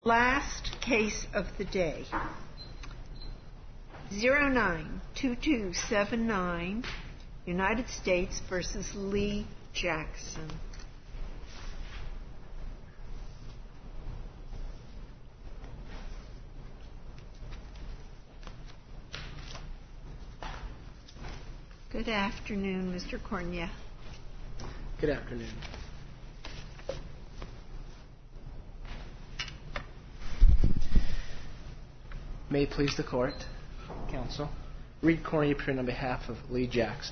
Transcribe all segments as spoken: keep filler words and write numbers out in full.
Last case of the day, zero nine two two seven nine, United States versus Lee Jackson. Good afternoon, Mister Cornea. Good afternoon. May it please the court, counsel. Reed Cornea appearing on behalf of Lee Jackson.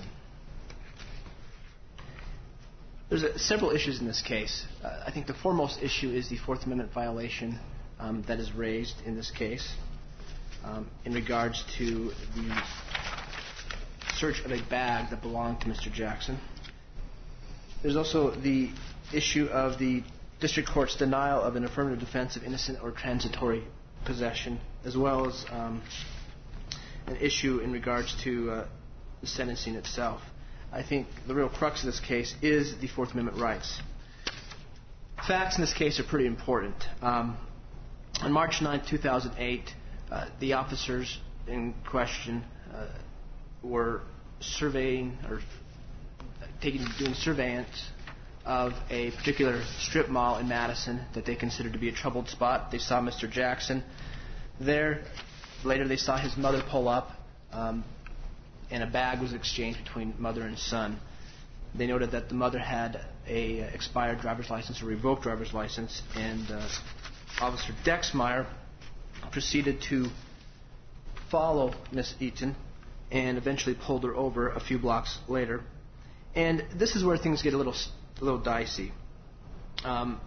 There's a, several issues in this case. Uh, I think the foremost issue is the Fourth Amendment violation um, that is raised in this case um, in regards to the search of a bag that belonged to Mister Jackson. There's also the issue of the district court's denial of an affirmative defense of innocent or transitory possession, as well as um, an issue in regards to uh, the sentencing itself. I think the real crux of this case is the Fourth Amendment rights. Facts in this case are pretty important. Um, on March ninth, two thousand eight, uh, the officers in question uh, were surveying or taking doing surveillance of a particular strip mall in Madison that they considered to be a troubled spot. They saw Mister Jackson there. Later they saw his mother pull up, um, and a bag was exchanged between mother and son. They noted that the mother had a expired driver's license or revoked driver's license, and uh, Officer Dexmeyer proceeded to follow Miss Eaton and eventually pulled her over a few blocks later. And this is where things get a little a little dicey. Um,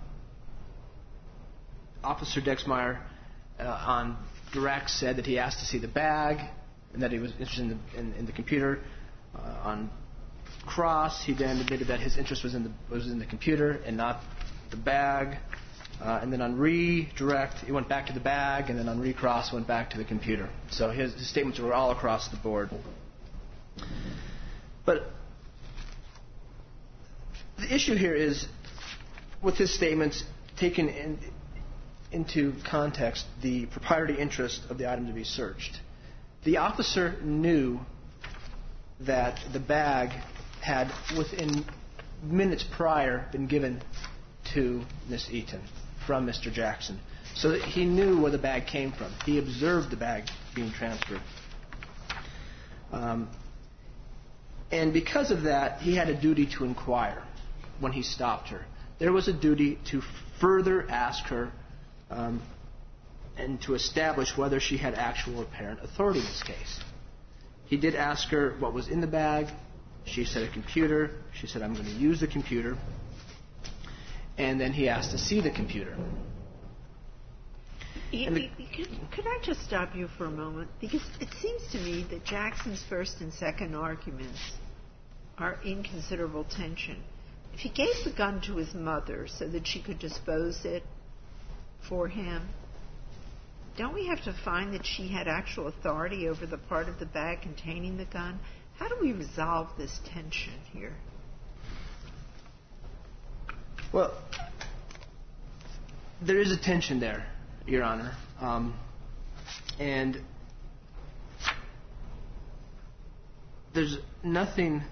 Officer Dexmeyer uh, on direct said that he asked to see the bag and that he was interested in the, in, in the computer. Uh, on cross, he then admitted that his interest was in the was in the computer and not the bag. Uh, and then on redirect, he went back to the bag, and then on recross, went back to the computer. So his, his statements were all across the board. But the issue here is, with his statements taken in, into context, the proprietary interest of the item to be searched. The officer knew that the bag had, within minutes prior, been given to Miss Eaton from Mister Jackson. So that he knew where the bag came from. He observed the bag being transferred. Um, and because of that, he had a duty to inquire when he stopped her. There was a duty to further ask her um, and to establish whether she had actual or apparent authority in this case. He did ask her what was in the bag. She said a computer. She said, I'm going to use the computer. And then he asked to see the computer. You, the, could, could I just stop you for a moment? Because it seems to me that Jackson's first and second arguments are in considerable tension. If he gave the gun to his mother so that she could dispose it for him, don't we have to find that she had actual authority over the part of the bag containing the gun? How do we resolve this tension here? Well, there is a tension there, Your Honor. Um, and there's nothing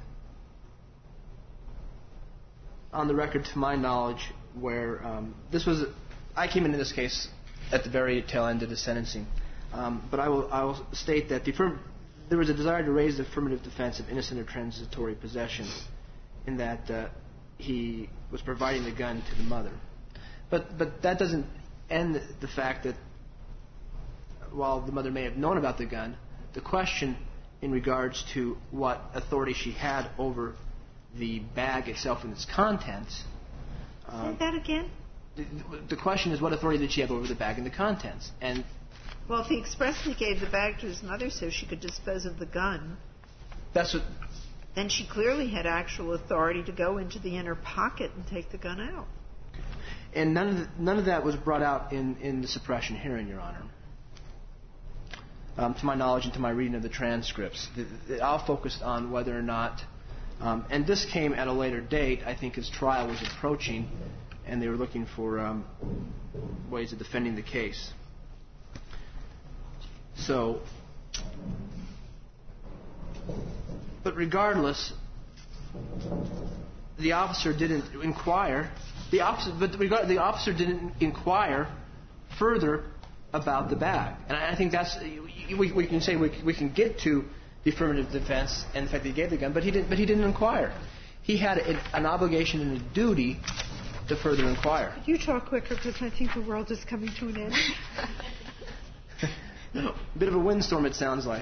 on the record, to my knowledge, where um, this was... I came into this case at the very tail end of the sentencing. Um, but I will, I will state that the affirm- there was a desire to raise the affirmative defense of innocent or transitory possession in that uh, he was providing the gun to the mother. But but that doesn't end the fact that while the mother may have known about the gun, the question in regards to what authority she had over the bag itself and its contents... Um, Say that again? The, the question is, what authority did she have over the bag and the contents? And well, if he expressly gave the bag to his mother so she could dispose of the gun... That's what... Then she clearly had actual authority to go into the inner pocket and take the gun out. And none of the, none of that was brought out in, in the suppression hearing, Your Honor. Um, to my knowledge and to my reading of the transcripts, it all focused on whether or not, um, and this came at a later date. I think his trial was approaching, and they were looking for um, ways of defending the case. So, but regardless, the officer didn't inquire. The officer, but regard, the officer didn't inquire further about the bag, and I, I think that's we, we can say we, we can get to the affirmative defense and the fact that he gave the gun, but he didn't. But he didn't inquire. He had a, an obligation and a duty to further inquire. Could you talk quicker, because I think the world is coming to an end. A bit of a windstorm, it sounds like.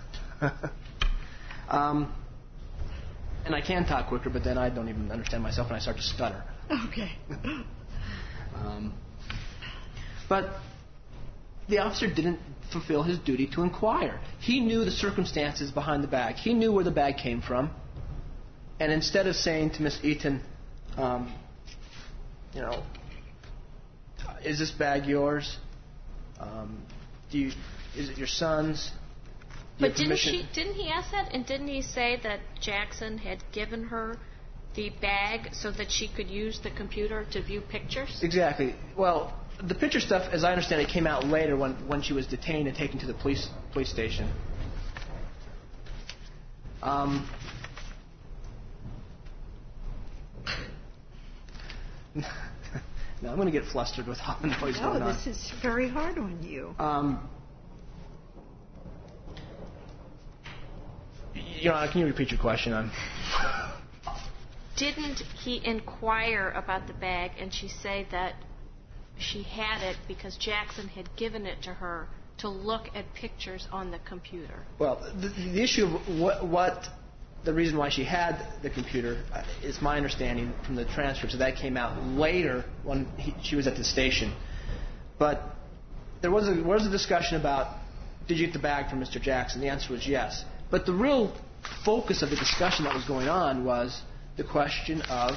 um, and I can talk quicker, but then I don't even understand myself and I start to stutter. Okay. um, but the officer didn't fulfill his duty to inquire. He knew the circumstances behind the bag. He knew where the bag came from. And instead of saying to Miss Eaton, um, you know, is this bag yours? Um, do you, is it your son's? But didn't she? Didn't he ask that? And didn't he say that Jackson had given her the bag so that she could use the computer to view pictures? Exactly. Well, the picture stuff, as I understand it, came out later when, when she was detained and taken to the police police station. Um, now I'm going to get flustered with all the noise no, going on. This is very hard on you. Um, you know, can you repeat your question? I'm Didn't he inquire about the bag and she say that she had it because Jackson had given it to her to look at pictures on the computer? Well, the, the issue of what, what the reason why she had the computer uh, is my understanding from the transcripts that that came out later when he, she was at the station. But there was a, was a discussion about, did you get the bag from Mister Jackson? The answer was yes. But the real focus of the discussion that was going on was the question of,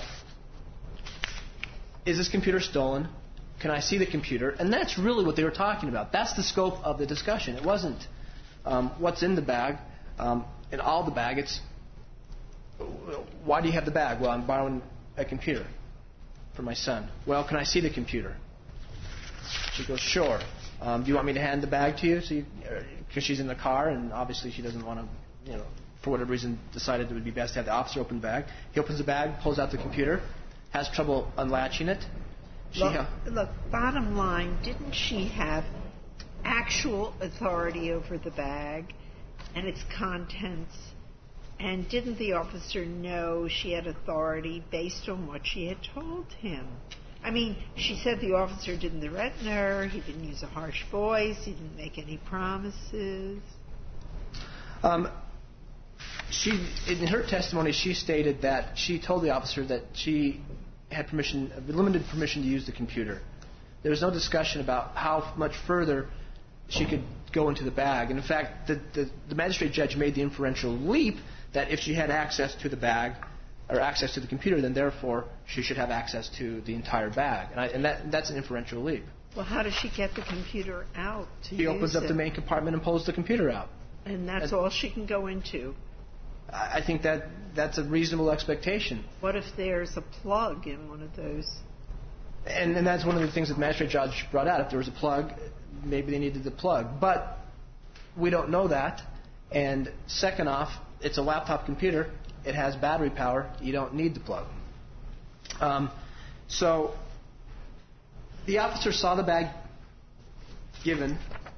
is this computer stolen? Can I see the computer? And that's really what they were talking about. That's the scope of the discussion. It wasn't um, what's in the bag, um, in all the bag. It's, why do you have the bag? Well, I'm borrowing a computer for my son. Well, can I see the computer? She goes, sure. Um, do you want me to hand the bag to you? So you, because she's in the car, and obviously she doesn't want to, you know, for whatever reason, decided it would be best to have the officer open the bag. He opens the bag, pulls out the computer, has trouble unlatching it. She Look, ha- look, bottom line, didn't she have actual authority over the bag and its contents? And didn't the officer know she had authority based on what she had told him? I mean, she said the officer didn't threaten her, he didn't use a harsh voice, he didn't make any promises. Um, she, in her testimony, she stated that she told the officer that she had permission, limited permission to use the computer. There was no discussion about how much further she could go into the bag. And in fact, the, the, the magistrate judge made the inferential leap that if she had access to the bag, or access to the computer, then therefore she should have access to the entire bag. And, I, and that, that's an inferential leap. Well, how does she get the computer out to He use opens up it? the main compartment and pulls the computer out. And that's and all she can go into. I think that that's a reasonable expectation. What if there's a plug in one of those? And, and that's one of the things that the magistrate judge brought out. If there was a plug, maybe they needed the plug. But we don't know that. And second off, it's a laptop computer. It has battery power. You don't need the plug. Um, so the officer saw the bag given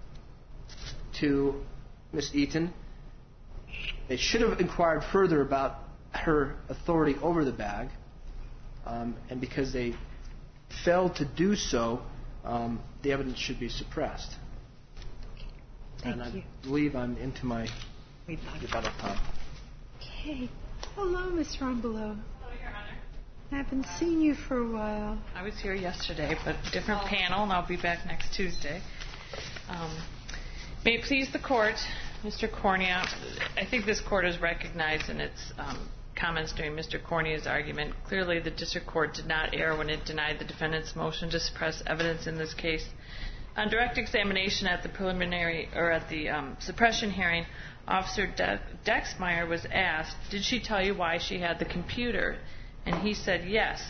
to Miss Eaton. They should have inquired further about her authority over the bag. Um, and because they failed to do so, um, the evidence should be suppressed. Thank and I you. believe I'm into my rebuttal time. Okay. Hello, Miss Rumbelow. Hello, Your Honor. I haven't seen you for a while. I was here yesterday, but different panel, and I'll be back next Tuesday. Um, may it please the Court, Mister Cornea, I think this Court has recognized in its um, comments during Mister Cornea's argument, clearly the District Court did not err when it denied the defendant's motion to suppress evidence in this case. On direct examination at the preliminary, or at the um, suppression hearing, Officer De- Dexmeyer was asked, did she tell you why she had the computer? And he said yes.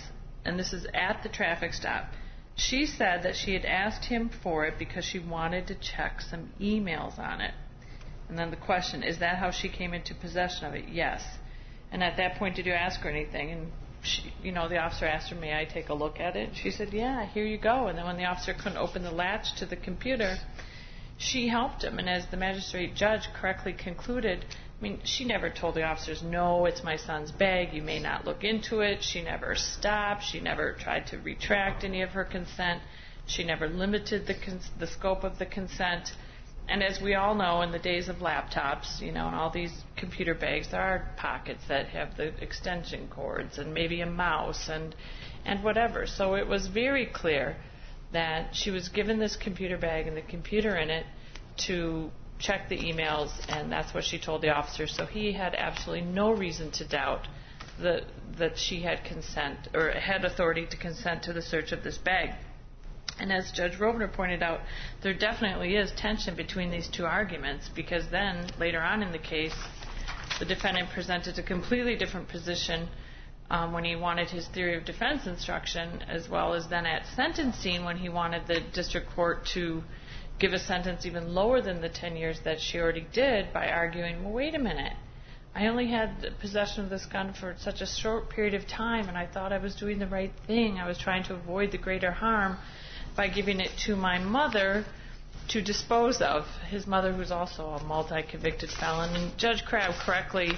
and this is at the traffic stop, she said that she had asked him for it because she wanted to check some emails on it. And then the question, is that how she came into possession of it? Yes. And at that point, did you ask her anything? And she, you know, the officer asked her, may I take a look at it? She said, yeah, here you go. And then when the officer couldn't open the latch to the computer, she helped him. And as the magistrate judge correctly concluded, I mean, she never told the officers, no, it's my son's bag, you may not look into it. She never stopped. She never tried to retract any of her consent. She never limited the, cons- the scope of the consent. And as we all know, in the days of laptops, you know, and all these computer bags, there are pockets that have the extension cords and maybe a mouse and and whatever. So it was very clear that she was given this computer bag and the computer in it to check the emails, and that's what she told the officer. So he had absolutely no reason to doubt the, that she had consent or had authority to consent to the search of this bag. And as Judge Rovner pointed out, there definitely is tension between these two arguments, because then, later on in the case, the defendant presented a completely different position um, when he wanted his theory of defense instruction, as well as then at sentencing when he wanted the district court to give a sentence even lower than the ten years that she already did by arguing, well, wait a minute, I only had possession of this gun for such a short period of time, and I thought I was doing the right thing. I was trying to avoid the greater harm by giving it to my mother to dispose of. His mother, who's also a multi-convicted felon. And Judge Crabb correctly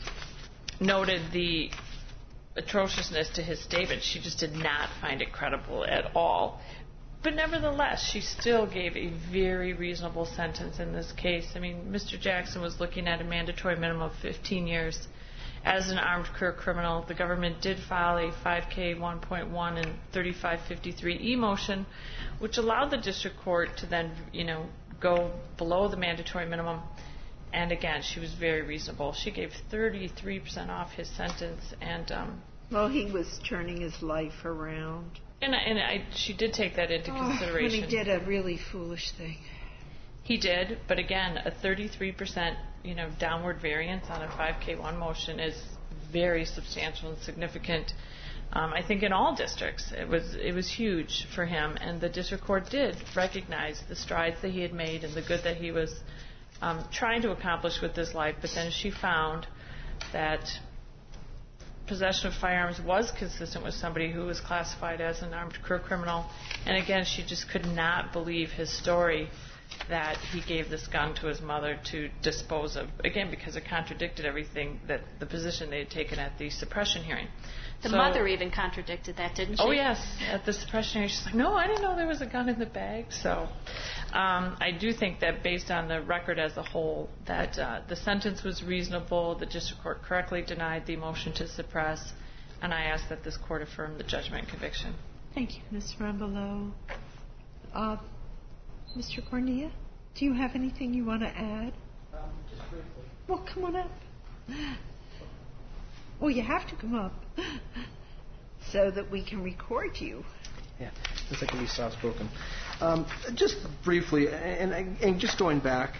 noted the atrociousness to his statement. She just did not find it credible at all. But nevertheless, she still gave a very reasonable sentence in this case. I mean, Mister Jackson was looking at a mandatory minimum of fifteen years. As an armed career criminal, the government did file a five K one point one and thirty-five fifty-three E motion, which allowed the district court to then, you know, go below the mandatory minimum. And again, she was very reasonable. She gave thirty-three percent off his sentence, and um, well, he was turning his life around. And, I, and I, she did take that into oh, consideration. When he did a really foolish thing. He did, but again, a thirty-three percent, you know, downward variance on a five K one motion is very substantial and significant. Um, I think in all districts, it was it was huge for him, and the district court did recognize the strides that he had made and the good that he was um, trying to accomplish with his life. But then she found that possession of firearms was consistent with somebody who was classified as an armed career criminal, and again, she just could not believe his story that he gave this gun to his mother to dispose of, again, because it contradicted everything that the position they had taken at the suppression hearing. The so, mother even contradicted that, didn't she? Oh, yes. At the suppression hearing, she's like, no, I didn't know there was a gun in the bag. So um, I do think that based on the record as a whole, that uh, the sentence was reasonable, the district court correctly denied the motion to suppress, and I ask that this court affirm the judgment and conviction. Thank you, Miz Rambelow. Uh, Mister Cornea, do you have anything you want to add? Um, just briefly. Well, come on up. Well, you have to come up so that we can record you. Yeah, since I can be soft-spoken. Um, just briefly, and, and just going back,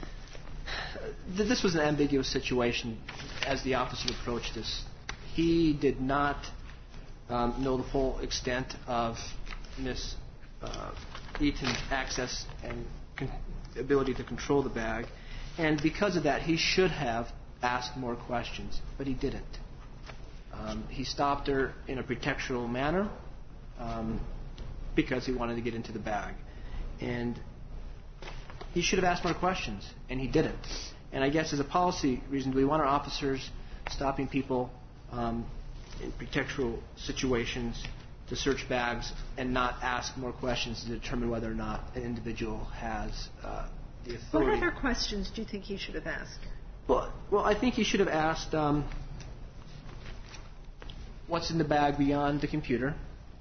this was an ambiguous situation as the officer approached this. He did not um, know the full extent of Miss Uh, Eaton's access and con- ability to control the bag, and because of that, he should have asked more questions, but he didn't. Um, he stopped her in a pretextual manner um, because he wanted to get into the bag, and he should have asked more questions, and he didn't. And I guess as a policy reason, do we want our officers stopping people um, in pretextual situations to search bags and not ask more questions to determine whether or not an individual has uh, the authority? What other questions do you think he should have asked? Well, well, I think he should have asked um, what's in the bag beyond the computer.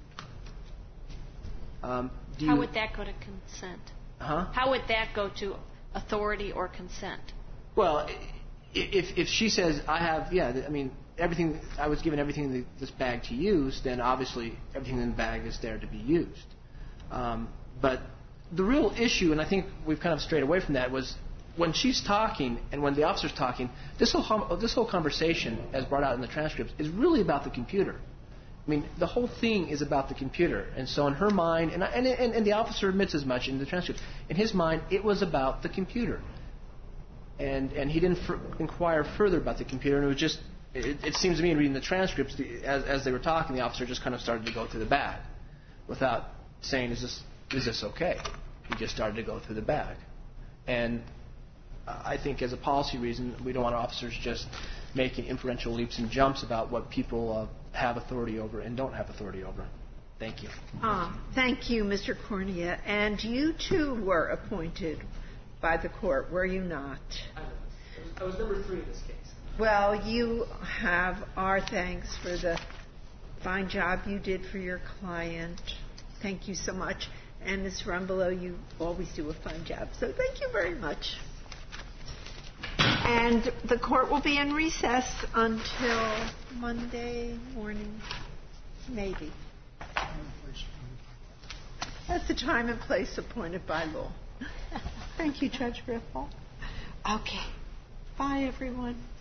Um, do How you, would that go to consent? Huh? How would that go to authority or consent? Well, if if she says I have, yeah, I mean. Everything I was given everything in the, this bag to use, then obviously everything in the bag is there to be used. Um, but the real issue, and I think we've kind of strayed away from that, was when she's talking and when the officer's talking, this whole this whole conversation, as brought out in the transcripts, is really about the computer. I mean, the whole thing is about the computer. And so in her mind, and, and, and, and the officer admits as much in the transcript, in his mind, it was about the computer. And and he didn't f- inquire further about the computer, and it was just, it, it seems to me in reading the transcripts, the, as, as they were talking, the officer just kind of started to go through the bag without saying, is this is this okay? He just started to go through the bag. And I think as a policy reason, we don't want officers just making inferential leaps and jumps about what people uh, have authority over and don't have authority over. Thank you. Ah, thank you, Mister Cornea. And you, too, were appointed by the court, were you not? I was, I was number three in this case. Well, you have our thanks for the fine job you did for your client. Thank you so much. And Miz Rumbelow, you always do a fine job. So thank you very much. And the court will be in recess until Monday morning, maybe. That's the time and place appointed by law. Thank you, Judge Griffel. Okay. Bye, everyone.